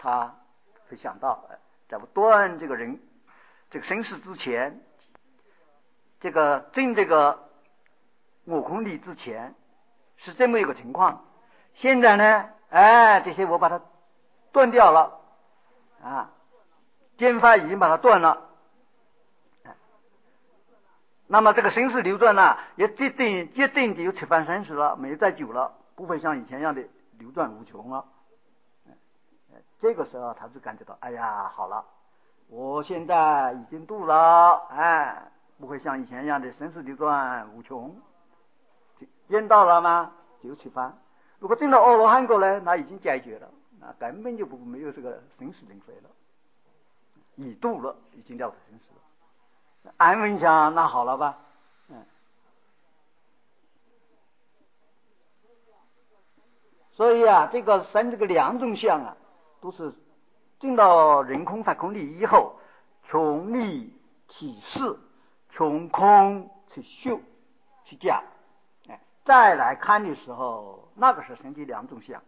他会想到，在我断这个人这个生死之前，这个进这个我空里之前是这么一个情况。现在呢，这些我把它断掉了剑法已经把它断了。那么这个生死流转呢，也决定就七番生死了，没有再久了，不会像以前一样的流转无穷了。这个时候他就感觉到，哎呀，好了，我现在已经度了，不会像以前一样的生死流转无穷。见到了吗？就七番。如果进到阿罗汉果呢，那已经解决了，那根本就没有这个生死轮回了，已度了，已经了脱生死了。安稳想，那好了吧，所以这个生这个两种相都是进到人空法空里以后，从理起事，从空去修去讲，再来看的时候，那个是生起两种相。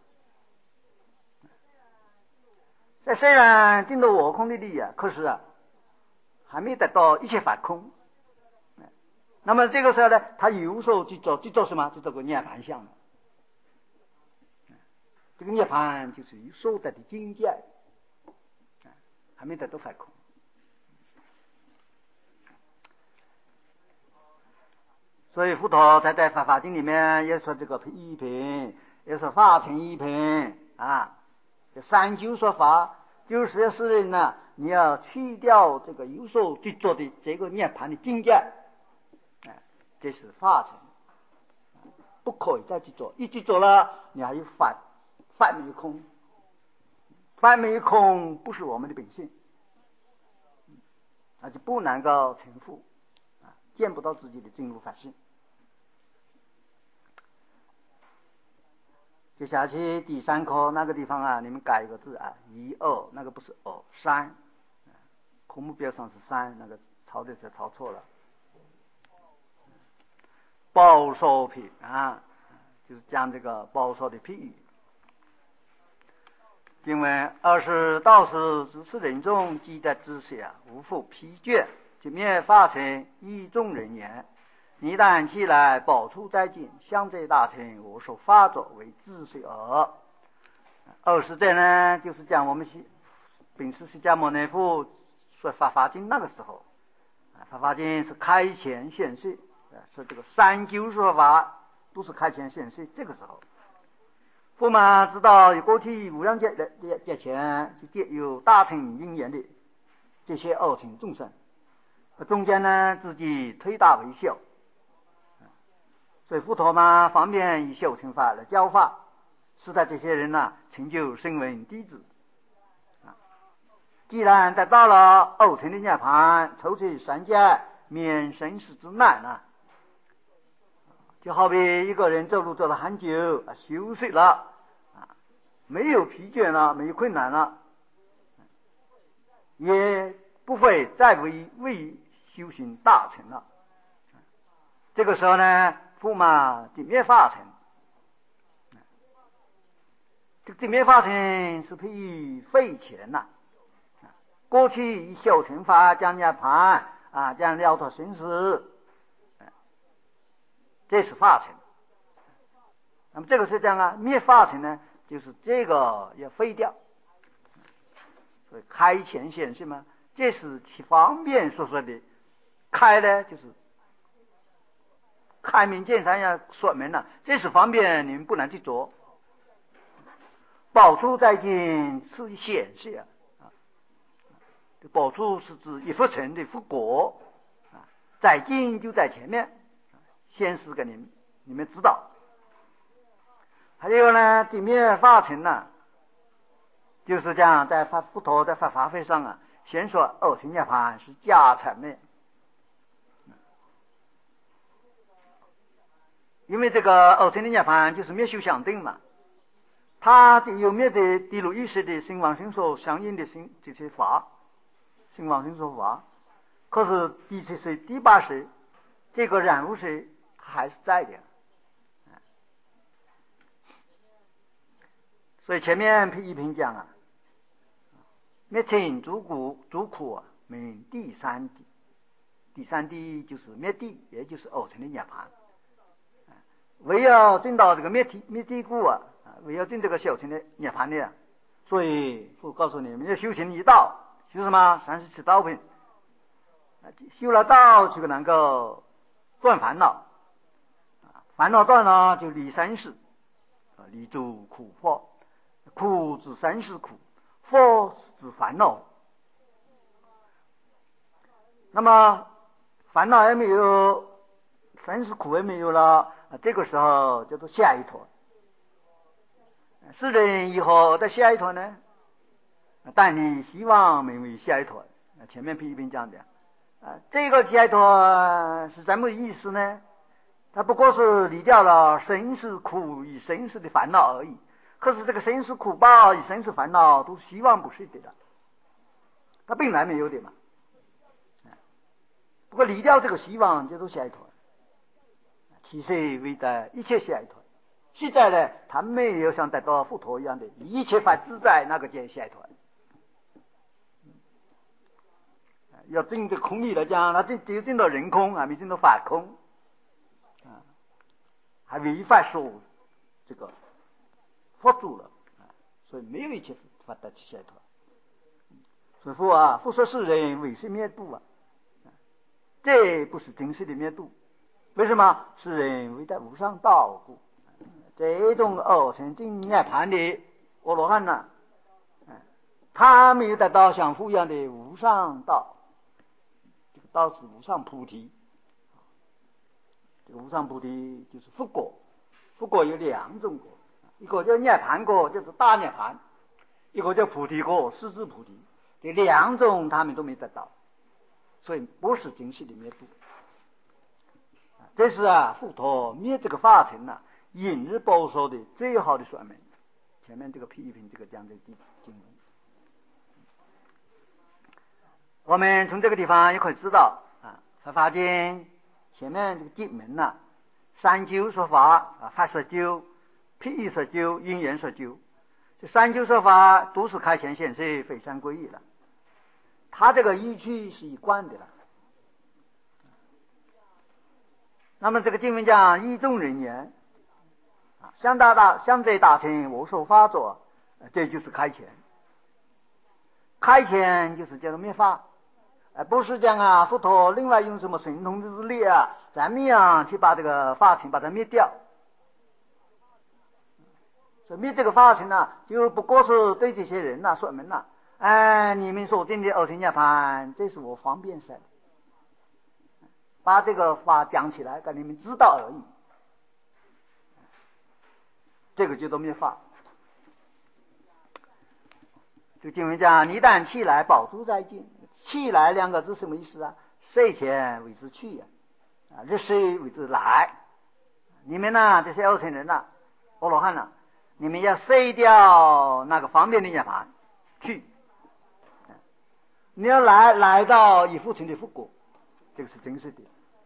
这虽然进到我空的理可是还没得到一切法空。那么这个时候呢，他有时候去做什么？就做个涅槃相。这个涅槃就是所得的境界，还没得到法空。所以佛陀在《法华经》里面也说这个一品，也说法成一品这三究说法，就是要使人呢，你要去掉这个有所执着的这个涅槃的境界，这是法成，不可以再执着，一执着了，你还有反没空，反没空不是我们的本性，那就不能够成佛，见不到自己的真如法性。接下去第三课那个地方你们改一个字一二，那个不是三，科目表上是三，那个抄的是抄错了。报说品就是讲这个报说的譬喻。因为20道士只是人中积在知识无复疲倦，即灭法成一众人言。一旦起来，宝处在近，相对大成，我所发作为知识耳。20这呢，就是讲我们本师释迦牟尼佛说法华经那个时候，法华经是开前显示，说这个三究说法都是开前显示。这个时候，佛嘛知道过去无量劫前就有大乘因缘的这些二乘众生，中间呢自己推大为小。所以佛陀嘛，方便以小乘法来教法，使得这些人成就声闻弟子。既然得到了二乘的涅槃，抽出三界，免生死之难就好比一个人走路走了很久，休息了没有疲倦了，没有困难了，也不会再为修行大成了。这个时候呢，佛嘛就灭法成。这个灭法成是譬喻废前过去以小乘法讲涅槃讲了脱生死，这是法成。那么这个是讲灭法成呢，就是这个要废掉。所以开前显示嘛，这是其方便所说的。开呢，就是开门见山要说明了，这是方便你们不能去做。宝处在近是显示宝处是指一佛成的佛果在近就在前面，显示给你们知道。还有呢，地灭法成就是讲在佛陀在法华会上先说二乘涅槃是加成的。因为这个二乘的涅槃就是灭修想定嘛，它有灭的地入意识的生往生所相应的这些法，生往生所法。可是第七世第八世这个染污世还是在的。所以前面一篇讲灭尽诸苦名第三谛。第三谛就是灭谛，也就是二乘的涅槃。唯要证到这个灭谛故唯要证这个小乘的涅槃的所以我告诉你们，要修行一道，修什么？37道品。修了道就能够断烦恼，烦恼断了就离生死，离诸苦惑。苦指生死苦，惑指烦恼。那么烦恼也没有，生死苦也没有了，这个时候叫做下一团。世人以后的下一团呢？但你希望名为下一团。前面批评讲的，这个下一团是什么意思呢？它不过是离掉了生死苦与生死的烦恼而已。可是这个生死苦报与生死烦恼都希望不是的了，它本来没有的嘛。不过离掉这个希望叫做下一团，其实为的一切下一团。现在呢，他没有像得到佛陀一样的一切法自在，那个叫下一团。要证这空理来讲，那只有证到人空，还没证到法空，还违反说这个佛住了，所以没有一切法得去下一团。所以说佛说世人为是灭度这不是真实的灭度。为什么？世人为在无上道故。这种二乘正涅槃的阿罗汉呢，他没有得到像佛一样的无上道。这个道是无上菩提。这个无上菩提就是佛果。佛果有两种果，一个叫涅槃果，就是大涅槃；一个叫菩提果，势至菩提。这两种他们都没得到，所以不是真实的灭度。这是佛陀灭这个法尘引日报说的最好的说明。前面这个批评这个讲的经文，我们从这个地方也可以知道才发现前面这个经文三究说法法说究、譬喻说究、因缘说究，这三究说法都是开前显示非常归义了。他这个依据是一贯的了。那么这个经文讲一众人言相对大乘我所发作，这就是开前。开前就是叫做灭法，不是讲佛陀另外用什么神通之力怎么样去把这个法尘把它灭掉。所以灭这个法尘就不过是对这些人说明你们所证的二乘涅槃，这是我方便说的，把这个法讲起来给你们知道而已。这个叫做灭法。这个经文讲你但气来宝珠在近，气来两个字什么意思睡前为之去日睡为之来。你们这些二乘人阿罗汉你们要睡掉那个方便的涅槃去，你要来到以父成的复果，这个是真实的。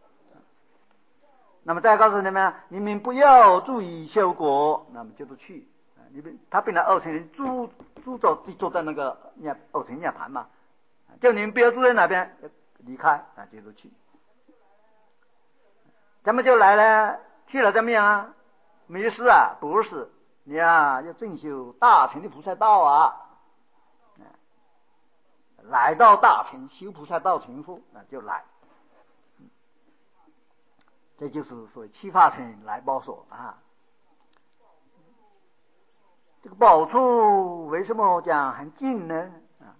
那么再告诉你们，你们不要注意修果，那么就是去。他本来二乘人住在那个二乘涅槃嘛，叫你们不要住在那边，离开就是去。怎么就来了？去了怎么样没事不是，你要正修大乘的菩萨道来到大乘修菩萨道成佛，就来。这就是所谓七法乘来报所这个宝处为什么讲很近呢？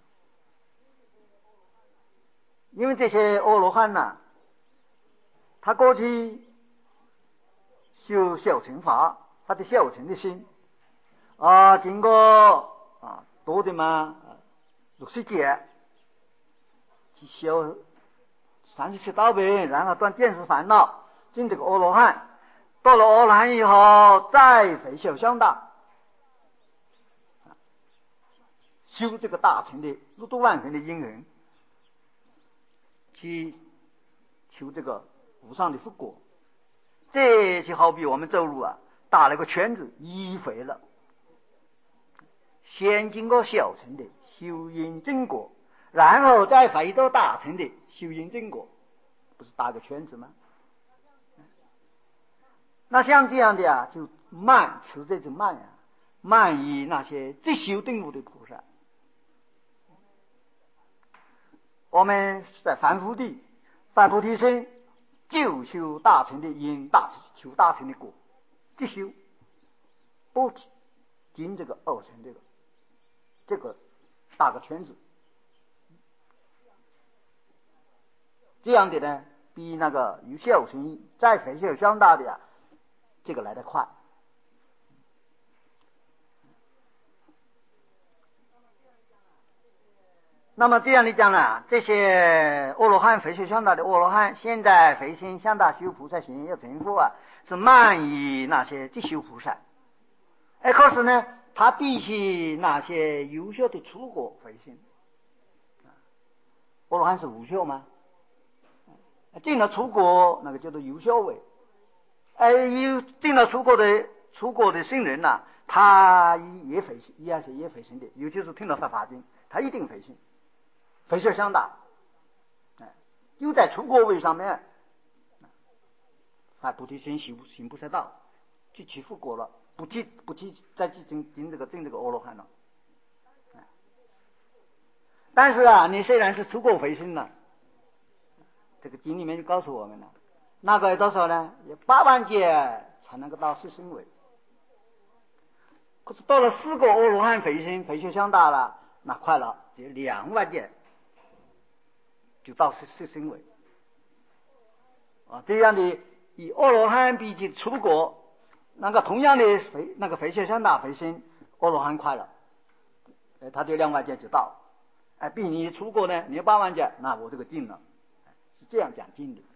因为这些阿罗汉他过去修小乘法，他的小乘的心经过多的60劫去修37道品，然后断见识烦恼，进这个阿罗汉。到了阿罗汉以后，再回小向大修这个大乘的6度万行的因缘，去求这个无上的佛果。这就好比我们走路打了个圈子，迂回了。先经过小乘的修因正果，然后再回到大乘的修因正果，不是打个圈子吗？那像这样的啊，就慢，持这种慢啊，慢于那些最修顿悟的菩萨。我们在凡夫地发菩提心，就修大乘的因，求大乘的果，即修不进这个二乘这个大个圈子，这样的呢，比那个有孝心再回修相大的这个来得快。那么这样的讲呢，这些阿罗汉回修相大的阿罗汉，现在回心向大修菩萨行要成佛是慢于那些即修菩萨。可是呢，他比起那些优秀的出国回心，阿罗汉是无效吗？进了出国，那个叫做有效位。进了出国的圣人他也回心，也回心的，尤其是听了法经，他一定回心，回效相大。就在出国位上面，发菩提心行菩萨道，去起复果了，不再去进这个阿罗汉了。但是你虽然是出国回心了，这个经里面就告诉我们了，那个有多少呢？有8万劫才能够到四圣位。可是到了4个阿罗汉回心回修相大了，那快了，只有2万劫就到四圣位。这样的以阿罗汉比起出国，那个同样的回修相大回心，阿罗汉快了，他就2万劫就到。比你出国呢，你8万劫，那我这个近了，是这样讲经的。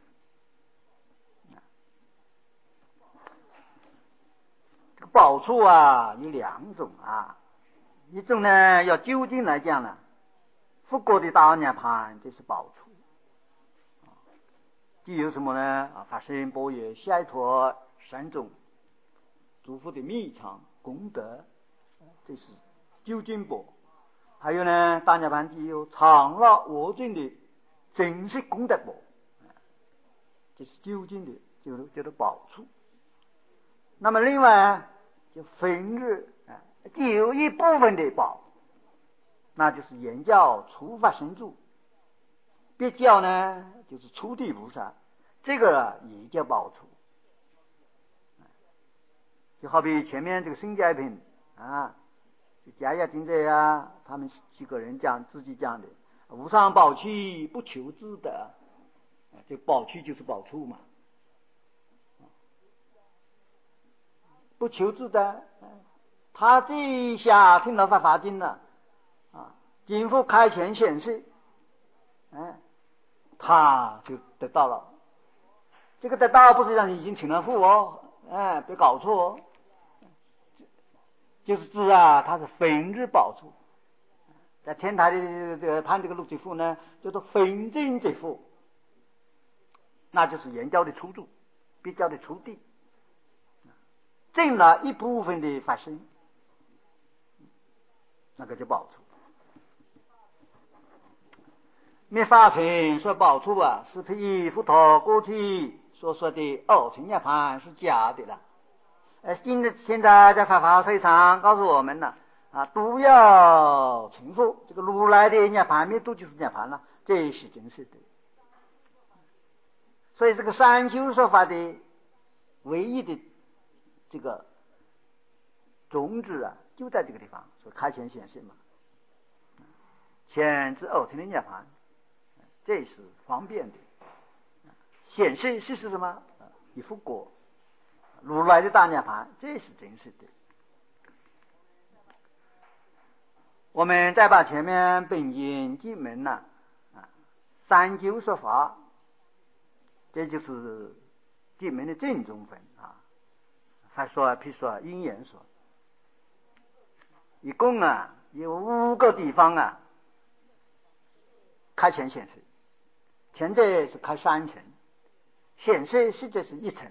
这个宝处有2种一种呢要究竟来讲呢，复国的大涅槃，这是宝处。既有什么呢？法身般若解脱3种诸佛的秘藏功德，这是究竟宝。还有呢，大涅槃既有常乐我净的真实功德宝，这是究竟的，叫做宝处。那么另外就分日既有一部分的宝，那就是言教初发神助，别教呢就是初地菩萨，这个也叫宝处。就好比前面这个圣解品迦叶经者他们几个人自己讲的，无上宝器不求自得，这宝器就是宝处嘛，不求自得。他这一下听了法经了经父开前显示，他就得到了。这个得到不是让你已经请了父别搞错就是指他是分日宝处。在天台的这个判这个陆之父呢，叫做分证之父，那就是言教的初住，别教的初地，证了一部分的法身，那个叫宝处。灭法尘说宝处是比佛陀过去所说的二乘涅槃是假的了。现在在法华会上告诉我们了都要成佛，这个如来的涅槃灭度就是涅槃了，这是真实的。所以这个三修说法的唯一的这个宗旨就在这个地方，所开前显示嘛，前至二乘的涅槃，这是方便的。显示是什么？一复果，如来的大涅槃，这是真实的。我们再把前面本经经门三究说法，这就是经门的正宗分还说譬如说因缘说，一共有5个地方开前显示，前者是开3层，显示实际是1层。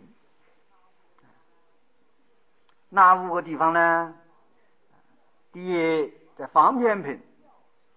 那5个地方呢？第一在方便品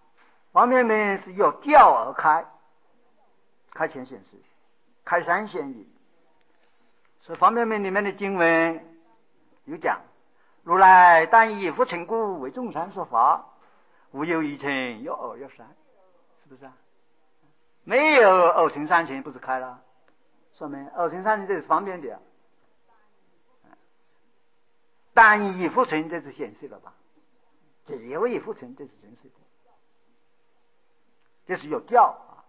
方便面是由教而开，开前显示，开山显义。所以方便面里面的经文有讲，如来但以复成故为众生说法，无有一乘，有二有三，是不是啊？没有二乘三乘，不是开了？说明二乘三乘这是方便的啊。但以复成这是显示了吧？只有以复成这是真实的，这是有教啊。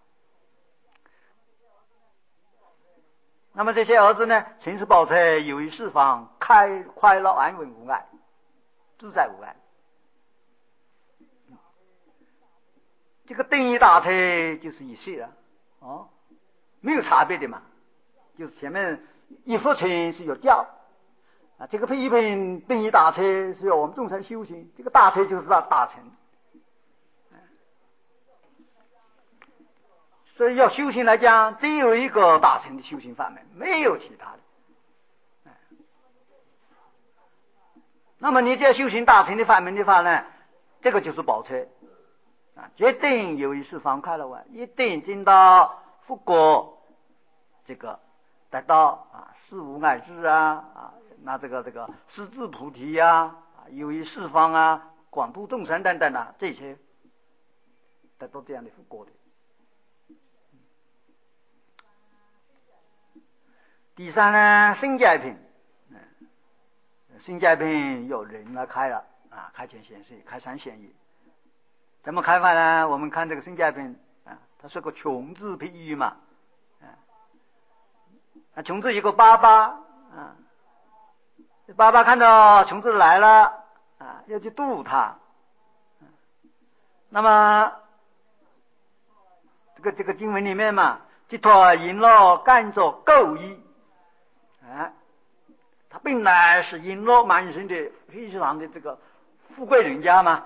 那么这些儿子呢，行持宝车，有于四方，开快乐安稳无碍，自在无碍。这个定义大车就是一系了，哦，没有差别的嘛。就是前面一复成是有教啊，这个批评定义大车是要我们众生修行，这个大车就是大乘。所以要修行来讲，只有一个大乘的修行法门，没有其他的。那么你只要修行大乘的法门的话呢，这个就是宝车啊，决定有一四方快乐观，一定进到复国，这个得到啊四无碍智啊，那这个四智菩提啊，有一四方啊，广度众生等等啊，这些得到这样的复国的。第三呢，性界品，性界品有人来开了啊，开前显示，开三显义。怎么开法呢？我们看这个性界品啊，它是个穷字譬喻嘛，穷字一个爸爸啊，爸爸看到穷字来了啊，要去度他。那么这个经文里面嘛，即托淫乐干着垢衣。他本来是羸珞满身的非常的这个富贵人家嘛，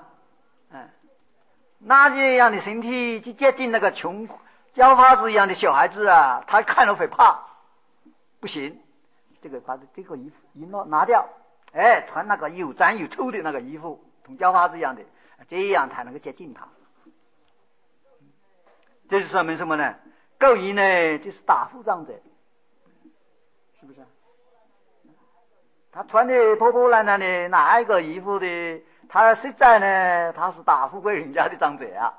那这样的身体去接近那个穷叫花子一样的小孩子啊，他看了会怕，不行，这个把这个衣服羸珞拿掉，穿那个又脏又臭的那个衣服，同叫花子一样的，这样才能够接近他。这是说明什么呢？垢衣呢，就是大富长者，是不是？他穿的破破烂烂的哪一个衣服的，他实在呢，他是大富贵人家的长者啊。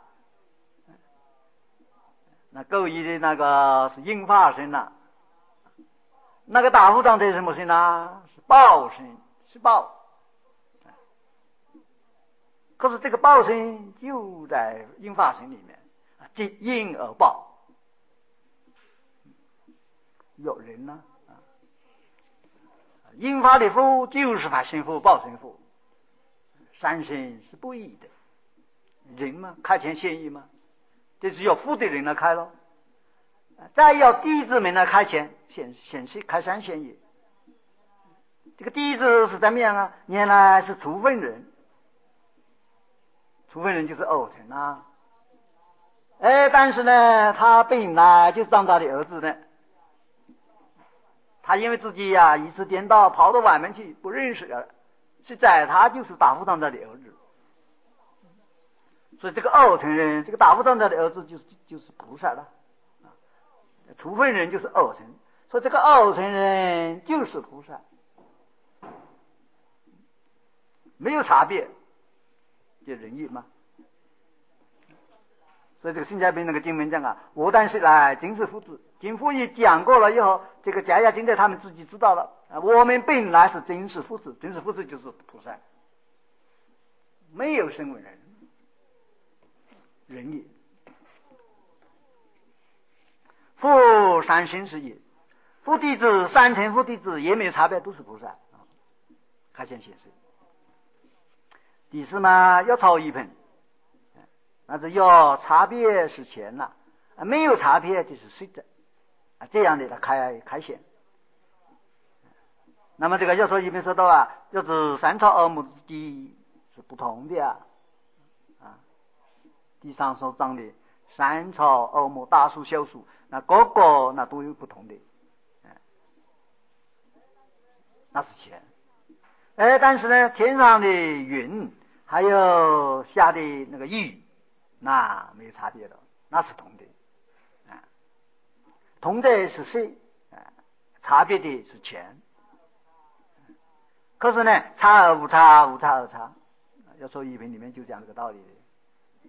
那垢衣的那个是应化身啊，那个大富长者是什么身啊？是报身，是报。可是这个报身就在应化身里面，即应而报，有人呢。应发的福就是法身福、报身福，三身是不异的。人嘛，开前显义嘛，这是要福的人来开咯。再要弟子们来开前显示开三显义。这个弟子是怎么样啊？原来是处分人，处分人就是偶成啊。但是呢，他本来就是张大的儿子呢。他因为自己呀一次颠倒，跑到外面去，不认识了，实在他就是大富长者的儿子。所以这个二乘人，这个大富长者的儿子就是菩萨了，处分人就是二乘，所以这个二乘人就是菩萨，没有差别，就仁义嘛。所以这个性界品那个经文讲啊，我但是来真是父子，经父一讲过了以后，这个假牙经在他们自己知道了我们本来是真实父子，真实父子就是菩萨，没有声闻人，仁义。复三身是也，复弟子三乘复弟子也没有差别，都是菩萨开显显示。第四嘛，要超一品。那是要差别是钱了，没有差别就是实在这样的开显。那么这个要说一边说到要是三草二木之地是不同的地上所长的三草二木大树小树，那个个那都有不同的，那是钱。但是呢，天上的云还有下的那个雨。 那没有差别的，那是同的。同的是色，差别的是钱。可是呢，差而无差，无差而差。要说一品里面就讲这个道理的。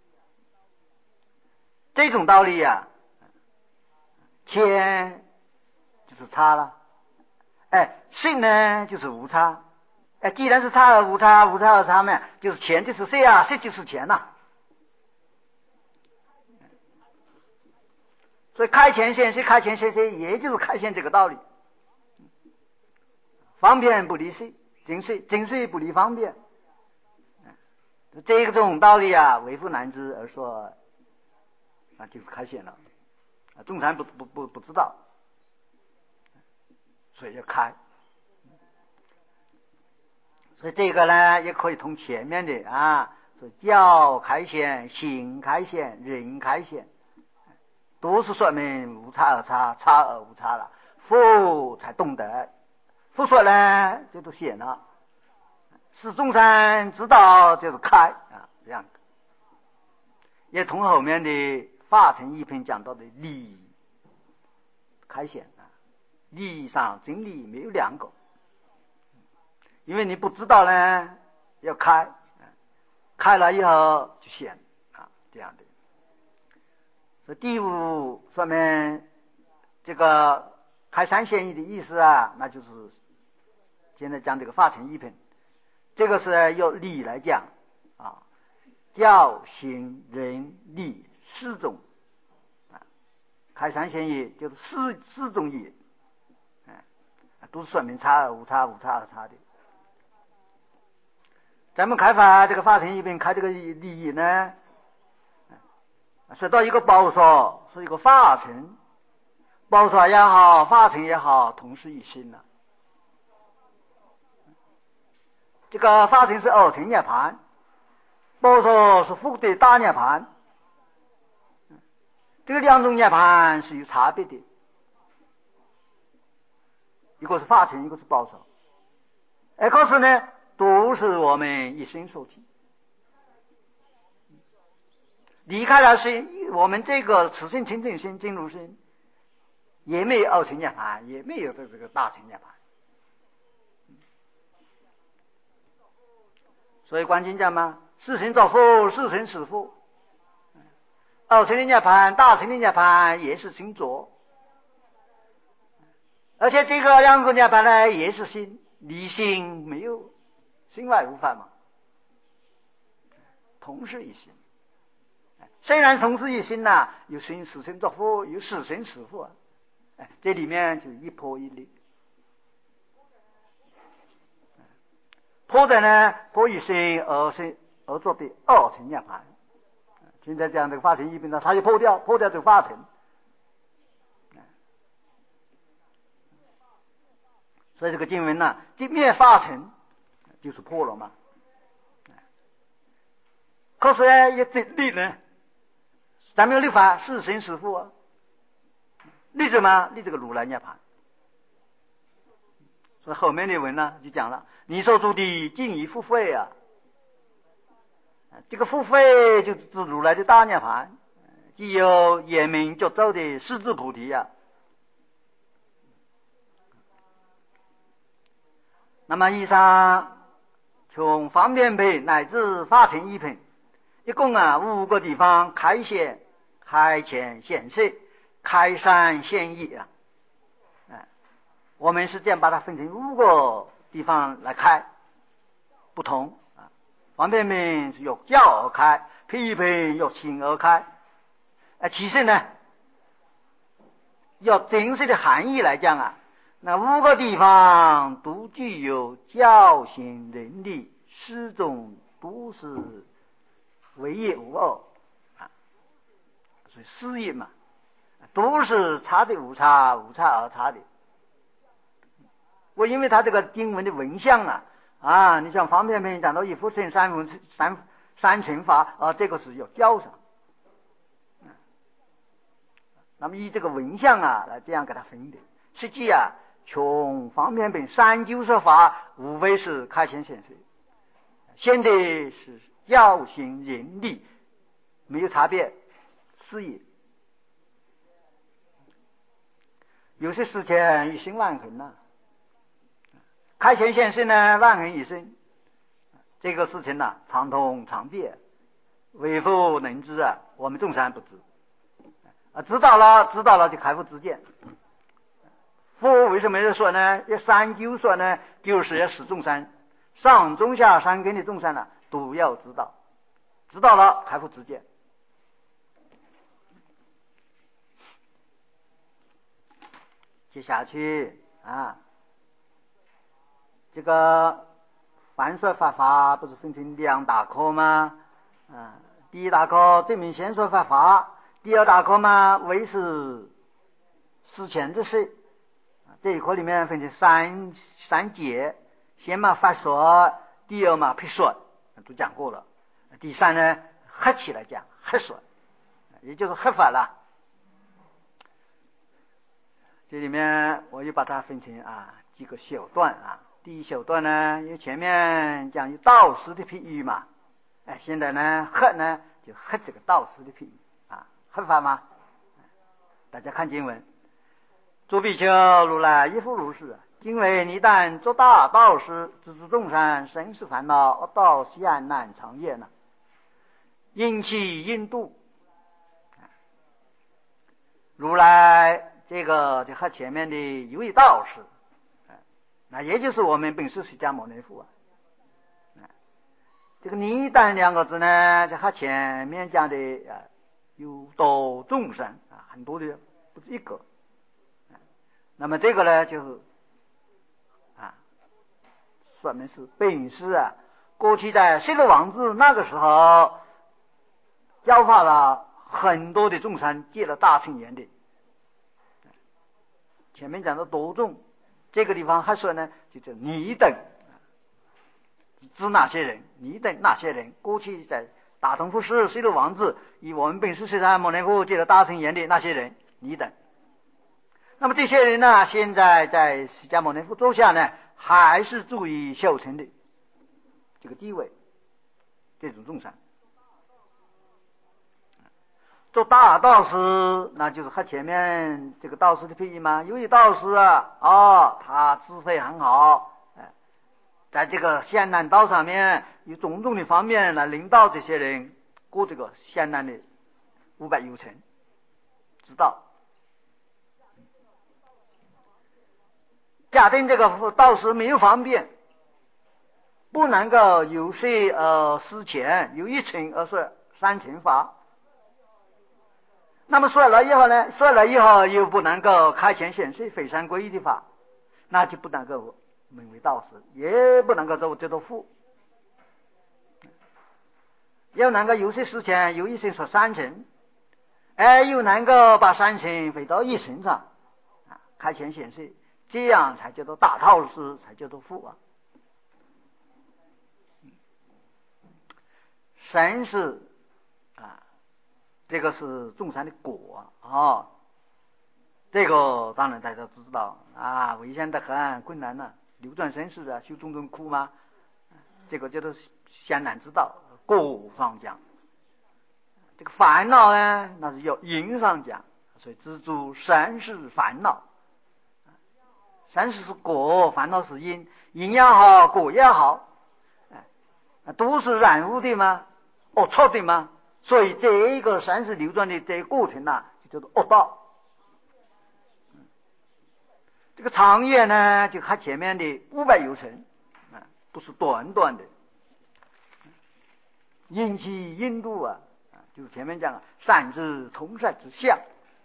这种道理呀，天就是差了，性呢就是无差。既然是差而无差，无差而差嘛，就是钱就是色啊，色就是钱呐。所以开前显色，开前显色，也就是开显这个道理。方便不离色，净色，净色不离方便。这种道理啊，为复难知而说，就是开显了。众禅不知道，所以要开。所以这个呢，也可以同前面的说教开显、行开显、人开显，都是说明无差而差，差而无差了，佛才懂得。佛说呢，这都显了。是众山知道就是开这样的。也同后面的法成一品讲到的理开显理上真理没有两个，因为你不知道呢，要开，开了以后就显这样的。所以第五说明这个开三显义的意思那就是现在讲这个法成一品，这个是由理来讲教行人理四种开三显义就是四种义，都是说明差而无差，无差而差的。咱们开发这个法成一品，开这个理义呢，说到一个宝所，是一个法成，宝所也好，法成也好，同是一心了。这个法成是二乘涅盘，宝所是福德大涅盘，这个两种涅盘是有差别的，一个是法成，一个是宝所。可是呢，都是我们一心所起。离开了心，我们这个此心清净心进入心，也没有二乘涅盘，也没有这个大乘涅盘。所以观经讲嘛，四乘作佛，四乘使佛。二乘的涅盘，大乘的涅盘也是心着，而且这个两个涅盘呢，也是心，离心没有，心外无法嘛，同是一心。虽然同是一心有四乘作佛，有四乘使佛，这里面就一破一立。破的呢，破一心而做的二乘涅盘。现在讲这个法成一品呢，它就破掉这个法成。所以这个经文呢，即灭法成就是破了嘛。可是呢，也立呢，咱们要立法四乘使佛立什么？立这个如来涅盘。所以后面的文呢就讲了，你所住的尽已付费这个付费就是指如来的大涅盘，既有眼明觉照的四智菩提那么以上从方便品乃至法成一品，一共5个地方开显、开前显色、开三显义我们是这样把它分成5个地方来开，不同方便品是由教而开，批品由行而开。其实呢，要正式的含义来讲那5个地方都具有教行人理4种，都是唯一无二所以4义嘛，都是差的无差，无差而差的。因为他这个经文的文相你像方便品讲到一佛乘三乘法这个是要教上那么以这个文相来这样给他分的。实际从方便品390法无非是开显显色，显的是教行人理， 没有差别，是也。有些事情一心万恒呐，开前显示呢，万恒一生。这个事情呢，常通常变，为夫能知啊，我们众山不知。知道了就开悟知见。佛为什么要说呢？要三究说呢，就是要使众山上中下三根的众山呢，都要知道，知道了开悟知见。接下去啊，这个凡说法法不是分成两大科吗？第一大科证明先说法法，第二大科嘛为是事前之事。这一科里面分成三节，先嘛法说，第二嘛辟说，都讲过了。第三呢合起来讲合说，也就是合法了。这里面我又把它分成几个小段啊。第一小段呢，因为前面讲有道士的譬喻嘛，现在呢合呢就合这个道士的譬喻合法吗？大家看经文，诸比丘，如来亦复如是。今为你但做大道士，资助众生生死烦恼，恶道西安难长夜呢，因其因度。如来这个就和前面的一位道士，那也就是我们本师释迦牟尼佛这个尼但两个字呢，就和前面讲的有度众生很多的，不止一个。那么这个呢，就是说明是本师过去在释罗王子那个时候教化了很多的众生，结了大乘言的。前面讲的多众，这个地方还说呢，就叫你等，指哪些人？你等那些人，过去在大同佛师释罗王子以我们本师释迦牟尼佛结了大乘言的那些人，你等。那么这些人呢，现在在释迦牟尼佛座下呢，还是处于小乘的这个地位，这种众生。做大道士，那就是和前面这个道士的譬喻嘛。有一道士他智慧很好，在这个仙难道上面有种种的方面来领导这些人过这个仙难的500有成之道。假定这个道士没有方便，不能够有谁施钱，有一乘而说三乘法。那么说了以后又不能够开前显示非常归一的法，那就不能够名为道士，也不能够做佛。要能够有些事情有一乘说三乘，又能够把三乘飞到一乘上开前显示，这样才叫做大道士，才叫做佛神是这个是众生的果这个当然大家都知道危险的很，困难了，流转生死修种种苦嘛，这个叫做艰难之道，果上讲。这个烦恼呢，那是要因上讲，所以知足生死烦恼，生死是果，烦恼是因，因也好，果也好，都是染污的吗？错的吗？所以这一个生死流转的这个过程就叫做恶道。这个长夜呢，就和前面的500有成不是短短的。因其因度就是前面讲善之同善之相。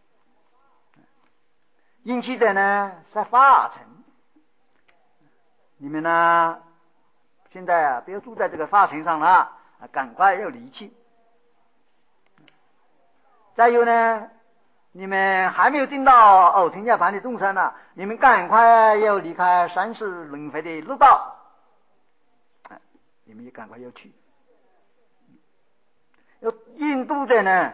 因其者呢是法尘。你们呢现在不要住在这个法尘上了赶快要离去。再有呢，你们还没有进到偶成涅槃的众生呢，你们赶快要离开三世轮回的六道，你们也赶快要去。要印度的呢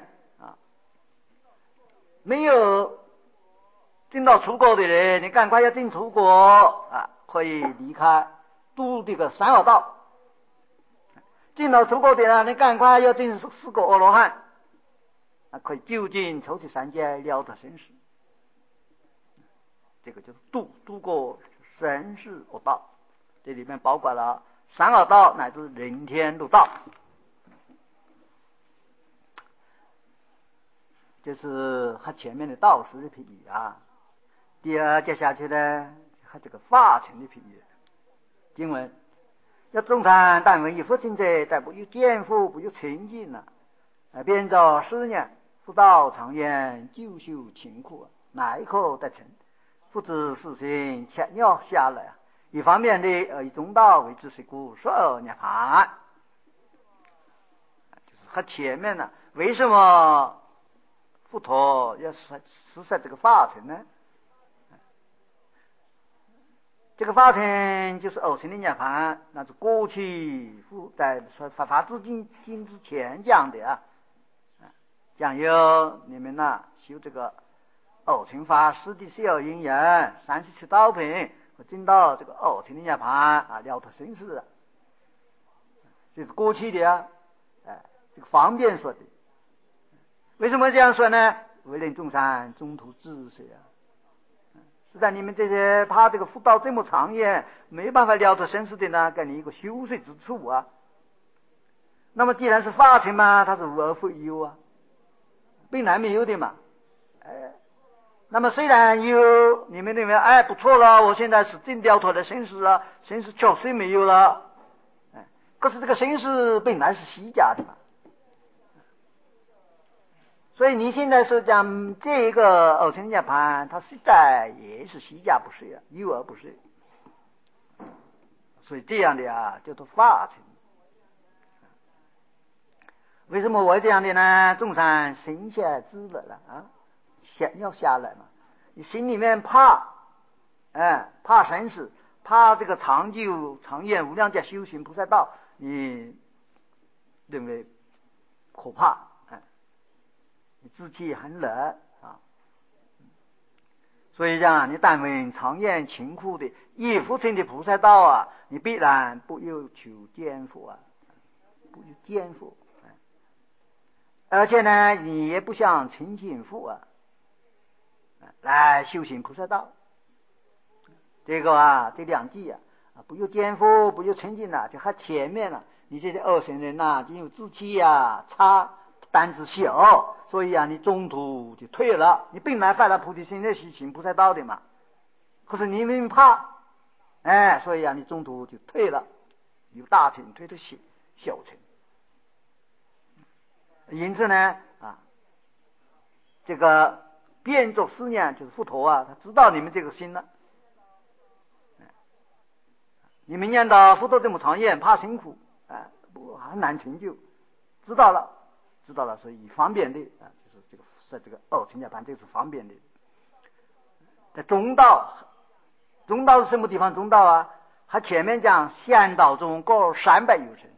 没有进到楚国的人，你赶快要进楚国可以离开度这个三恶道。进到楚国的人，你赶快要进4个阿罗汉， 可以就近抽起三界了脱生死。这个就是度过生死恶道，这里面包括了三恶道乃至人天六道。这是和前面的道士的比喻啊。第二接下去呢，和这个法尘的比喻。经文要众善但闻以复听者，但不有见复，不有成尽了。变作4年，复道常言，久修勤苦，乃可得成。不知是行切鸟下来啊，一方面的以中道为知识故，说涅槃，就是和前面呢，为什么佛陀要实在这个法尘呢？这个法尘就是偶成的涅槃，那是过去在法之经之前讲的啊，讲有你们呐修这个偶成法师的小因缘37道品，进到这个偶成的涅槃啊，了脱生死，这是过去的啊，这个方便说的。为什么这样说呢？为人众善，中途知识啊。是在你们这些怕这个福道这么长远，没办法了脱生死的呢，给你一个休息之处啊。那么既然是法尘嘛，它是无而复有啊，本来没有的嘛。那么虽然有，你们认为不错了，我现在是真了脱了生死了，生死确实没有了。可是这个生死本来是虚假的嘛。所以你现在说讲这个偶成涅槃，它实在也是虚假不是啊，有而不是。所以这样的啊，叫做法尘。为什么我这样的呢？众善心下知了啊，要下来嘛。你心里面怕，怕生死，怕这个长久长远无量劫修行菩萨道，你认为可怕。志气很冷啊，所以讲你但闻常言勤苦的以复成的菩萨道啊，你必然不有求见佛啊，不有见佛，而且呢，你也不想成信佛啊，来修行菩萨道。这个啊，这两句啊，不有见佛，不有成信啊，就和前面了。你这些二圣人呐，就有志气啊差。胆子小，所以啊，你中途就退了。你本来发了菩提心的是行菩萨道的嘛，可是你因为怕，所以啊，你中途就退了，由大乘退到小乘。因此呢，这个变作4年就是佛陀啊，他知道你们这个心了。你们念到佛陀这么长远，怕辛苦，很难成就，知道了，所以方便的啊，就是这个在这个偶成涅槃，这是方便的。在中道是什么地方？中道啊，他前面讲仙道中各300有成。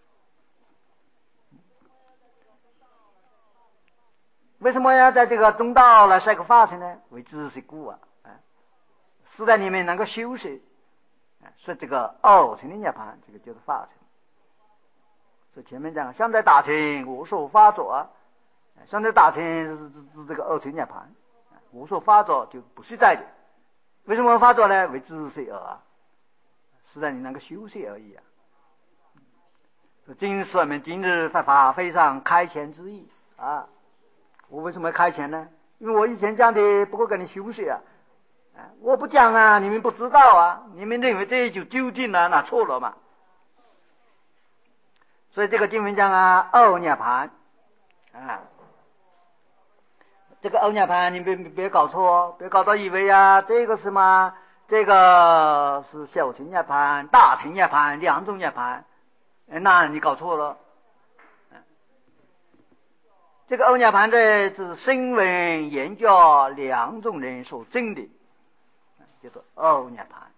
为什么要在这个中道来设个法尘呢？为知识故啊，是在你们能够修习，说这个偶成的涅槃，这个就是法尘。所以前面讲相对大乘无所法作啊，相对大乘是这个二乘涅槃，无所法作就不是在的。为什么法作呢？为知识而，是在你能够修习而已啊。今是我们今日在法会上开前之意啊。我为什么要开前呢？因为我以前讲的不够跟你修习啊，我不讲啊，你们不知道啊，你们认为这就究竟了，那错了嘛。所以这个经文讲啊，二涅槃这个二涅槃你别搞错哦，别搞到以为啊，这个是吗？这个是小乘涅槃、大乘涅槃2种涅槃，那你搞错了。这个二涅槃的是声闻缘觉2种人所证的，叫做二涅槃。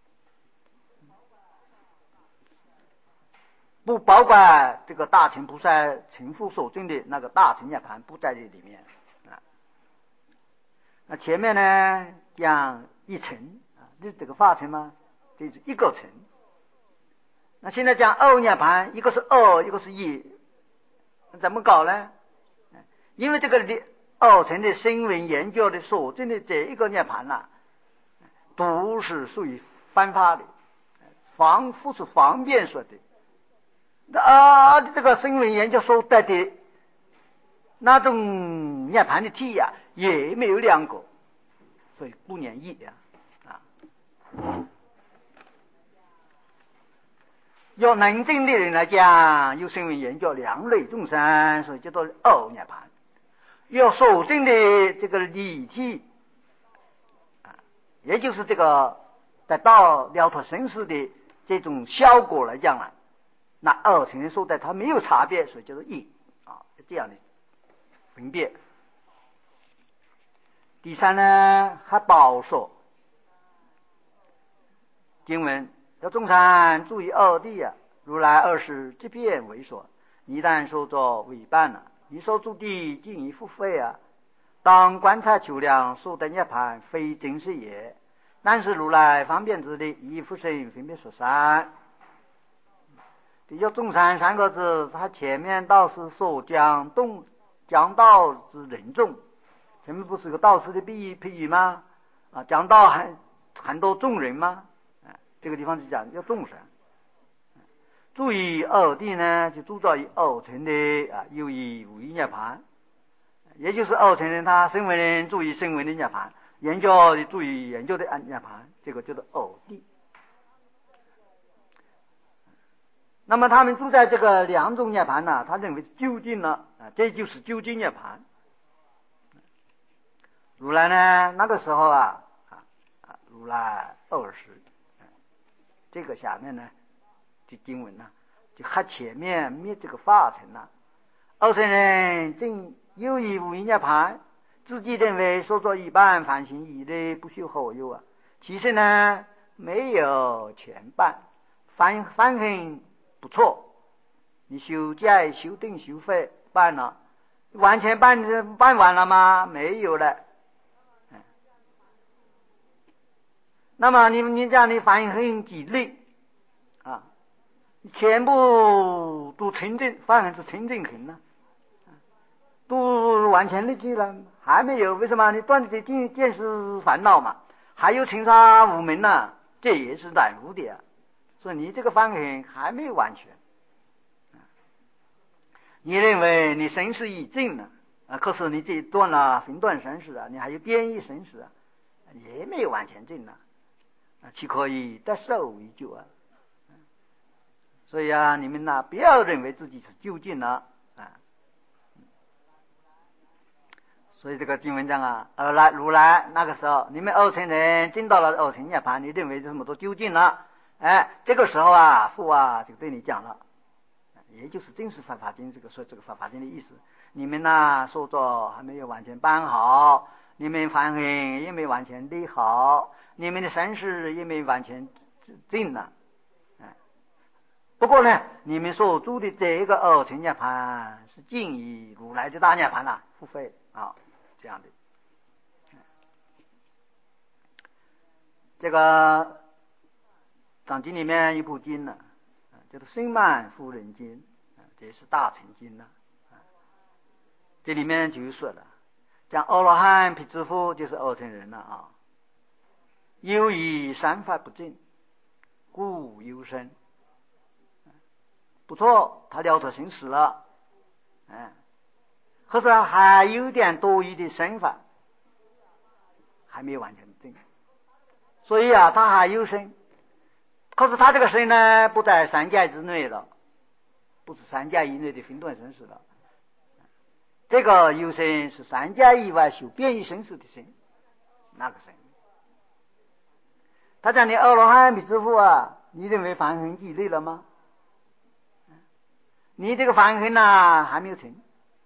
不包括这个大乘菩萨成佛所证的那个大乘涅槃，不在这里面啊。那前面呢讲一乘这个法尘嘛，这是一个乘。那现在讲二涅槃，一个是2，一个是1，怎么搞呢？ 因为这个二乘的声闻研究的所证的这一个涅槃呐，都是属于方法的，仿佛是方便说的。这个声闻研究所得的那种涅槃的体呀，也没有两个，所以不念义啊。要能证的人来讲，有声闻研究两类众生，所以叫做二涅槃。要所证的这个理体也就是这个得到了脱生死的这种效果来讲那二乘人所得它没有差别，所以叫做一这样的分别。第三呢，还包说经文要众生注意二谛如来二世即便为说，一旦说作为伴你所住地尽已复废当观察求量所得涅槃非真实也，但是如来方便之力以复生分别说三。这叫众生三个字，他前面倒是说讲道之人众，前面不是个道士的譬喻吗？讲道很多众人吗？这个地方是讲叫众生。注意二谛呢，就铸造于二乘的有以无一涅槃，也就是二乘人他声闻人注意声闻的涅槃，研究的注意研究的涅槃，这个叫做二谛。那么他们住在这个两种涅槃他认为究竟了这就是究竟涅槃。如来呢，那个时候如来二世，这个下面呢这经文就和前面灭这个法尘二乘人正有以无一涅槃，自己认为说作一半反行义的不修后有其实呢没有全办，反很不错，你修戒修定修慧办了，完全办完了吗？没有了。那么你这样的反很几类全部都纯正，反而是纯正很都完全立即了，还没有。为什么？你断的见识烦恼嘛，还有尘沙无门这也是染污的所以你这个反很还没有完全。你认为你生死已尽了可是你这断了分段生死你还有变异生死也没有完全尽岂可以得受为救所以你们不要认为自己是究竟了所以这个经文讲如来那个时候，你们二乘人进到了二乘涅槃，你认为这么多究竟了这个时候父就对你讲了，也就是真实法经这个说这个法经的意思。你们说作还没有完全办好，你们反应也没完全立好，你们的身世也没完全尽了不过呢，你们所住的这个二乘涅槃是尽以如来的大涅槃付费这样的。这个藏经里面一部经叫做《声曼夫人经》这也是大乘经这里面就说了，讲阿罗汉辟支佛就是二乘人了由于三法不正，故有生。不错，他了脱生死了可是还有点多余的生法还没有完全正，所以他还有生，可是他这个生呢不在三界之内了，不是三界以内的分段生死了，这个有生是三界以外修变异生死的生，那个生他讲你阿罗汉比支佛你认为凡尘积累了吗？你这个凡尘还没有成，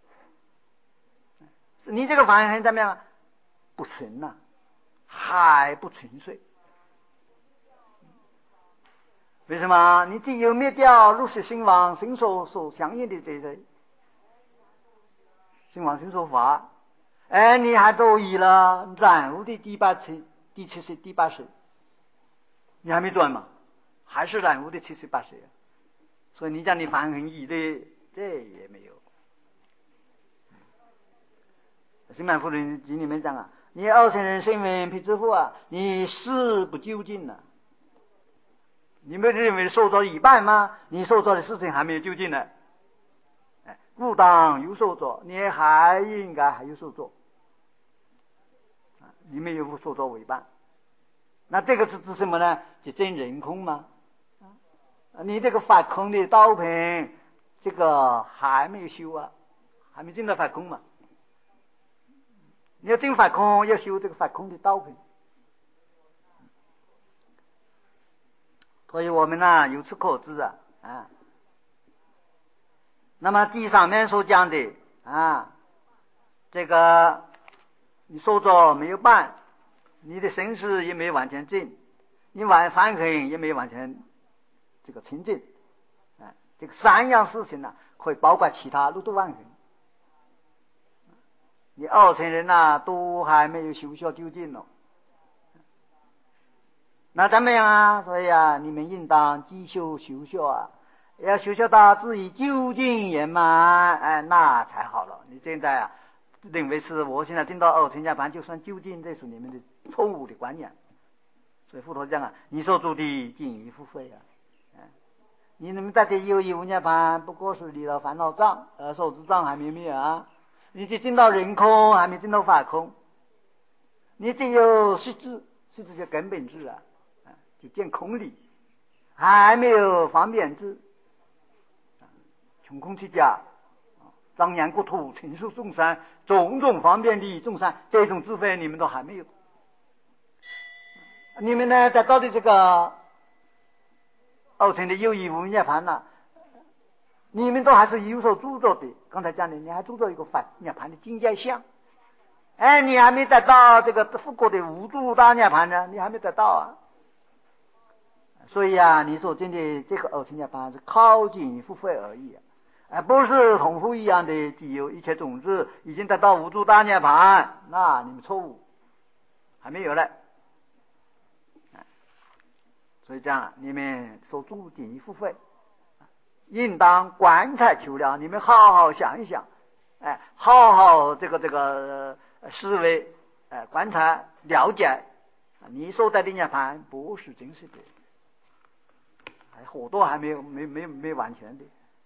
你这个凡尘怎么样不成还不纯粹。为什么？你只有灭掉入世生亡生所相应的这些生亡生所法你还多余了染污的第七世第八世，你还没转嘛，还是染污的七世八世所以你讲你凡尘义的这也没有 《心满福论经》里面讲啊，你二乘人身闻辟之后啊，你事不究竟呢。你们认为受着一半吗？你受着的事情还没有究竟呢。故当有所作，你还应该还有所作。你没有所作为半，那这个是指什么呢？就真人空吗？你这个法空的道品，这个还没有修啊，还没进到法空嘛。你要进法空，要修这个法空的道品。所以我们呢，由此可知啊，那么第上面所讲的这个你受着没有办，你的身世也没有完全净，你反恨也没有完全这个清净，这个三样事情呢，可以包括其他六度万恒。你二乘人都还没有修学究竟了，那怎么样啊？所以你们应当继续修学要修学到自己究竟圆满，那才好了。你现在认为是我现在听到二乘家盘就算究竟，这是你们的错误的观念。所以佛陀讲你所做的尽于付费你们在这有无涅盘，不过是离了烦恼障，受持障还没灭你就进到人空，还没进到法空。你只有实质就根本智就见空理，还没有方便智。穷空出家，张扬国土，陈述众生，种种方便利益众生，这种智慧你们都还没有。你们呢，得到的这个二乘的有义无涅盘你们都还是有所著作的。刚才讲的，你还著作一个反涅盘的境界相，你还没得到这个复国的无住大涅盘呢，你还没得到所以你所见的这个二乘涅盘是靠近付费而已不是同父一样的既有一切种子已经得到无住大涅盘，那你们错误，还没有嘞。所以这样你们所住尽于付费，应当观察求了，你们好好想一想，好好这个思维，观察了解，你所在的涅盘不是真实的，好多还没完全的。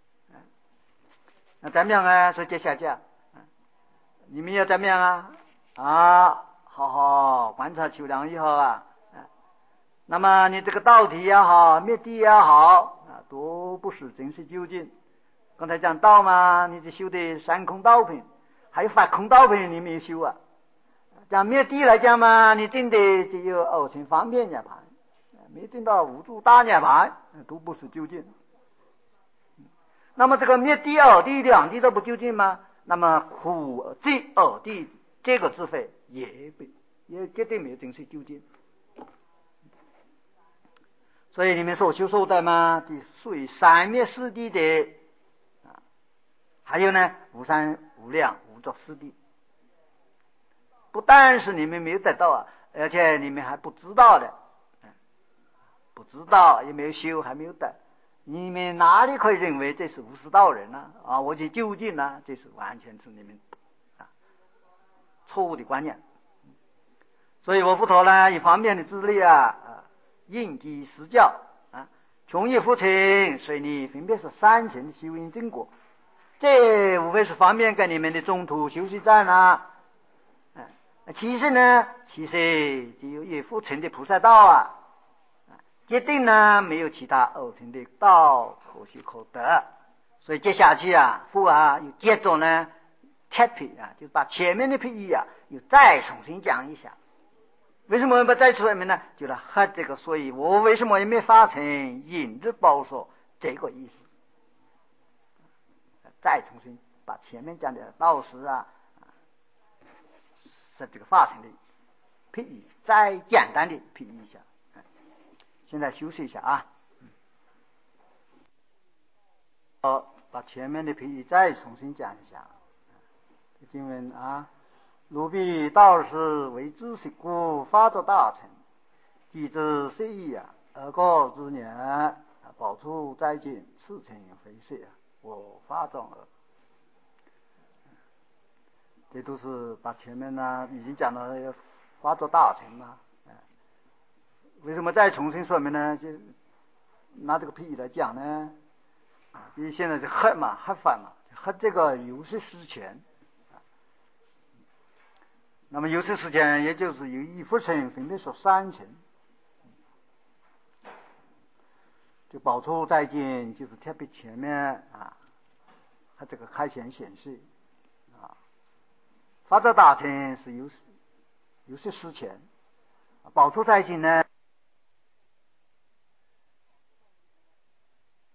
那怎么样啊？所以接下去你们要怎么样好好观察求量以后那么你这个道体也好，灭地也好都不是真实究竟。刚才讲道嘛，你就修的三空道品，还有法空道品你没有修讲灭地来讲嘛，你证的只有二乘方便涅盘，没证到无住大涅盘，都不是究竟。那么这个灭地二地两地都不究竟吗？那么苦地二地这个智慧也绝对没有真实究竟。所以你们所修受的嘛，就属于三灭四谛的还有呢无三无量无作四谛。不但是你们没有得到而且你们还不知道的，不知道也没有修，还没有得。你们哪里可以认为这是无师道人呢？我去究竟呢？这是完全是你们错误的观念。所以我佛陀呢，一方面的自力应机施教穷亦复成，所以你分别是三层的修因正果。这无非是方便给你们的中途休息站其实呢，只有一复成的菩萨道决定呢没有其他二乘的道可修可得。所以接下去佛又接着呢贴皮就把前面的譬喻又再重新讲一下。为什么不再说明呢？就是和这个，所以我为什么也没发成引日报说这个意思，再重新把前面讲的道士是这个发成的譬喻再简单的譬喻一下。现在休息一下把前面的譬喻再重新讲一下。经文如彼道士为知识故发作大成，即知色义而过之年，宝处再见，此情非色我发状耳。 这都是把前面呢已经讲了要发作大乘嘛，为什么再重新说明呢？就拿这个譬喻来讲呢，因为现在是黑嘛，黑反嘛，黑这个有识实前，那么有识实前也就是有一副乘分别说三乘，就宝处再进就是特别前面它这个开显显示发作大乘是有识实前，宝处再进呢